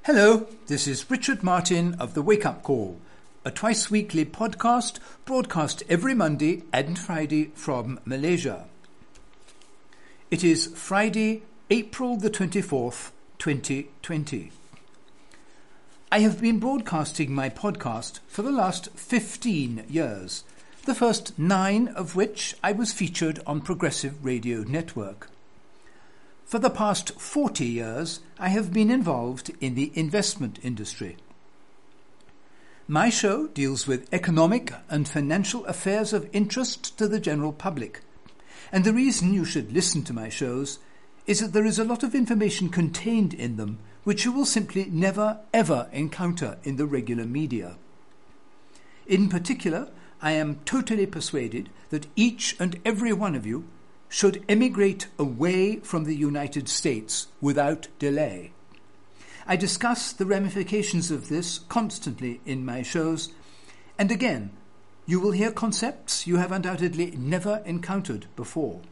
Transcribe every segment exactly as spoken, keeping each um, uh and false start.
Hello, this is Richard Martin of The Wake Up Call, a twice-weekly podcast broadcast every Monday and Friday from Malaysia. It is Friday, April the twenty-fourth, twenty twenty. I have been broadcasting my podcast for the last fifteen years, the first nine of which I was featured on Progressive Radio Network. For the past forty years, I have been involved in the investment industry. My show deals with economic and financial affairs of interest to the general public. And the reason you should listen to my shows is that there is a lot of information contained in them which you will simply never ever encounter in the regular media. In particular, I am totally persuaded that each and every one of you should emigrate away from the United States without delay. I discuss the ramifications of this constantly in my shows, and again, you will hear concepts you have undoubtedly never encountered before.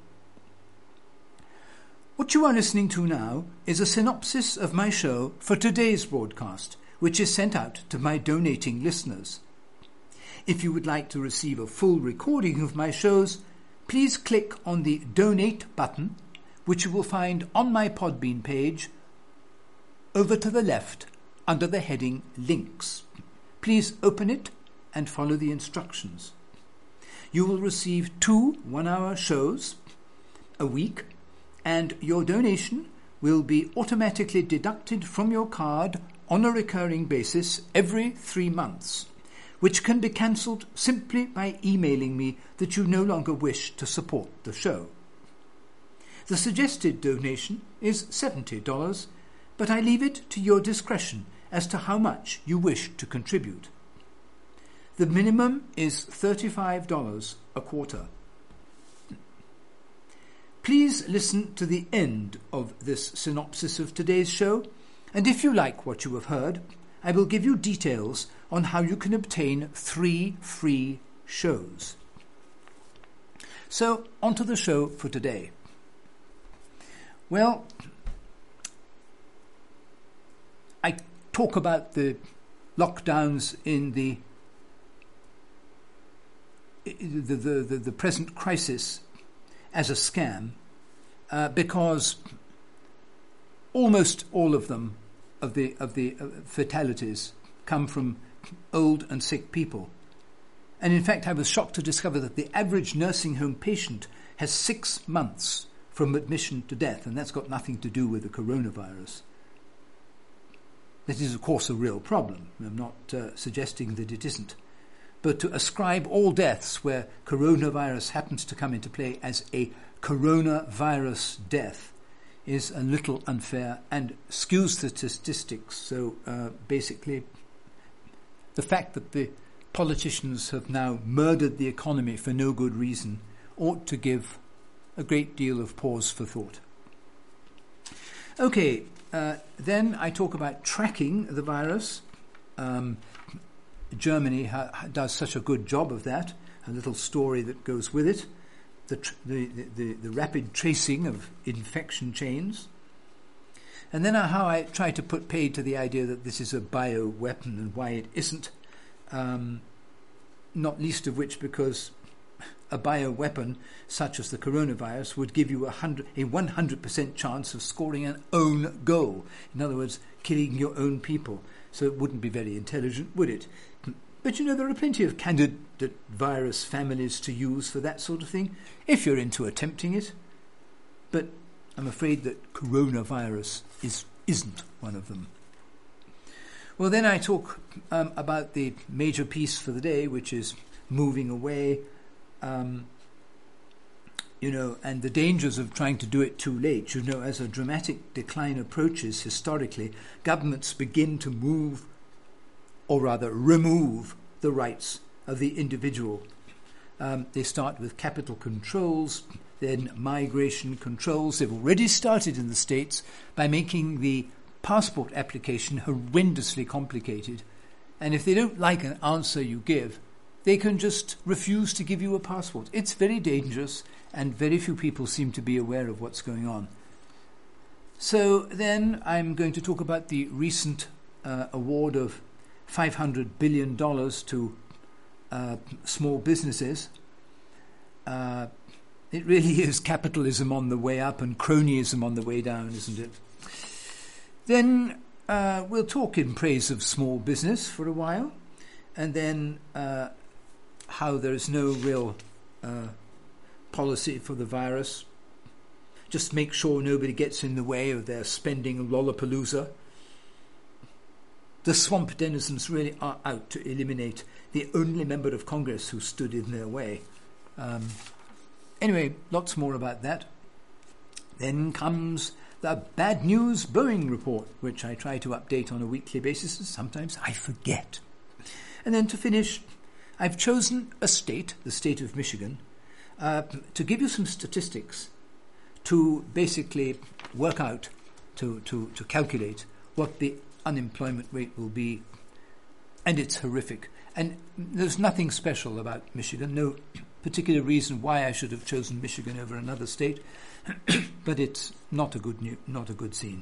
What you are listening to now is a synopsis of my show for today's broadcast, which is sent out to my donating listeners. If you would like to receive a full recording of my shows, please click on the Donate button, which you will find on my Podbean page, over to the left under the heading Links. Please open it and follow the instructions. You will receive two one-hour shows a week, and your donation will be automatically deducted from your card on a recurring basis every three months. Which can be cancelled simply by emailing me that you no longer wish to support the show. The suggested donation is seventy dollars, but I leave it to your discretion as to how much you wish to contribute. The minimum is thirty-five dollars a quarter. Please listen to the end of this synopsis of today's show, and if you like what you have heard, I will give you details on how you can obtain three free shows. So, on to the show for today. Well, I talk about the lockdowns in the the the, the, the present crisis as a scam uh, because almost all of them of the of the uh, fatalities come from old and sick people. And in fact, I was shocked to discover that the average nursing home patient has six months from admission to death, and that's got nothing to do with the coronavirus. That is, of course, a real problem. I'm not uh, suggesting that it isn't. But to ascribe all deaths where coronavirus happens to come into play as a coronavirus death is a little unfair and skews the statistics. So uh, basically, the fact that the politicians have now murdered the economy for no good reason ought to give a great deal of pause for thought. Okay, uh, then I talk about tracking the virus. Um, Germany ha- does such a good job of that, a little story that goes with it. The, tr- the, the, the rapid tracing of infection chains. And then how I try to put paid to the idea that this is a bioweapon and why it isn't, um, not least of which because a bioweapon such as the coronavirus would give you a, hundred, a one hundred percent chance of scoring an own goal. In other words, killing your own people. So it wouldn't be very intelligent, would it? But you know, there are plenty of candidate virus families to use for that sort of thing, if you're into attempting it. But I'm afraid that coronavirus is, isn't one of them. Well, then I talk um, about the major piece for the day, which is moving away, um, you know, and the dangers of trying to do it too late. You know, as a dramatic decline approaches historically, governments begin to move, or rather remove, the rights of the individual. Um, they start with capital controls, then migration controls. They've already started in the States by making the passport application horrendously complicated. And if they don't like an answer you give, they can just refuse to give you a passport. It's very dangerous, and very few people seem to be aware of what's going on. So then I'm going to talk about the recent uh, award of five hundred billion dollars to uh, small businesses, uh, it really is capitalism on the way up and cronyism on the way down, isn't it? Then uh, we'll talk in praise of small business for a while, and then uh, how there is no real uh, policy for the virus. Just make sure nobody gets in the way of their spending Lollapalooza. The swamp denizens really are out to eliminate the only member of Congress who stood in their way. Um, anyway, lots more about that. Then comes the Bad News Boeing report, which I try to update on a weekly basis, and sometimes I forget. And then to finish, I've chosen a state, the state of Michigan, uh, to give you some statistics to basically work out, to, to, to calculate what the unemployment rate will be. And it's horrific. And there's nothing special about Michigan, no particular reason why I should have chosen Michigan over another state, but it's not a good new, not a good scene.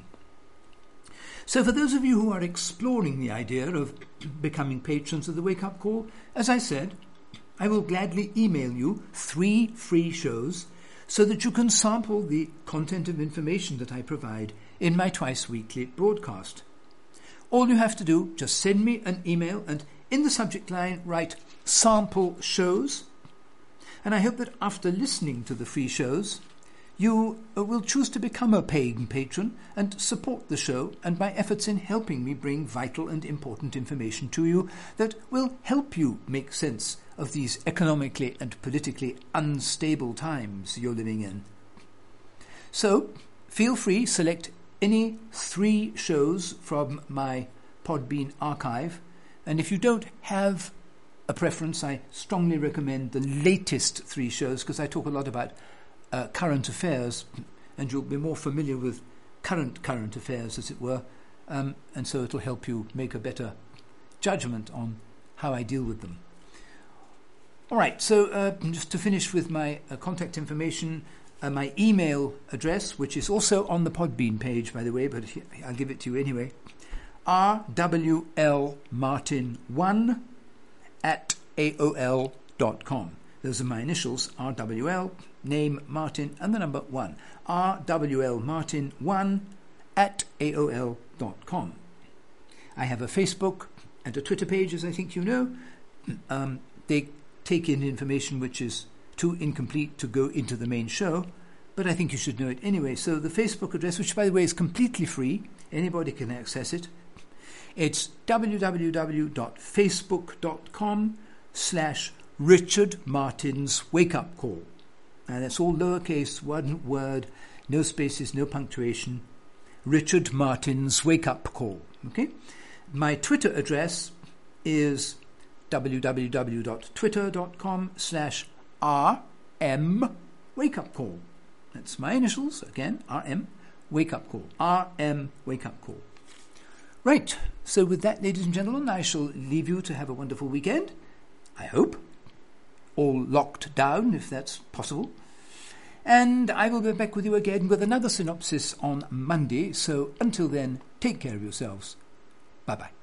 So for those of you who are exploring the idea of becoming patrons of the Wake Up Call, as I said, I will gladly email you three free shows so that you can sample the content of information that I provide in my twice-weekly broadcast. All you have to do, just send me an email and in the subject line write sample shows. And I hope that after listening to the free shows, you will choose to become a paying patron and support the show and my efforts in helping me bring vital and important information to you that will help you make sense of these economically and politically unstable times you're living in. So, feel free, select any three shows from my Podbean archive, and if you don't have a preference, I strongly recommend the latest three shows because I talk a lot about uh, current affairs, and you'll be more familiar with current current affairs, as it were, um, and so it'll help you make a better judgment on how I deal with them. All right, so uh, just to finish with my uh, contact information, uh, my email address, which is also on the Podbean page, by the way, but I'll give it to you anyway, r w l martin one at a o l dot com. Those are my initials, R W L, name Martin, and the number one. r w l martin one at a o l dot com. I have a Facebook and a Twitter page, as I think you know. Um, they take in information which is too incomplete to go into the main show, but I think you should know it anyway. So the Facebook address, which by the way is completely free, anybody can access it. It's w w w dot facebook dot com slash Richard Martin's Wake Up Call. And that's all lowercase, one word, no spaces, no punctuation. Richard Martin's Wake Up Call. Okay? My Twitter address is w w w dot twitter dot com slash r m Wake Up Call. That's my initials, again, R M, Wake Up Call. R M Wake Up Call. Right, so with that, ladies and gentlemen, I shall leave you to have a wonderful weekend. I hope. All locked down, if that's possible. And I will be back with you again with another synopsis on Monday. So until then, take care of yourselves. Bye-bye.